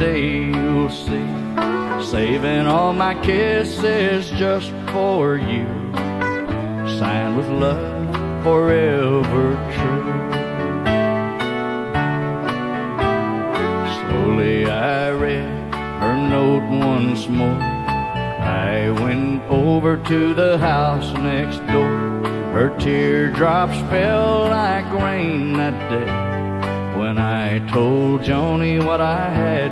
someday you'll see. Saving all my kisses just for you. Signed with love, forever true. Slowly I read her note once more. I went over to the house next door. Her teardrops fell like rain that day when I told Joni what I had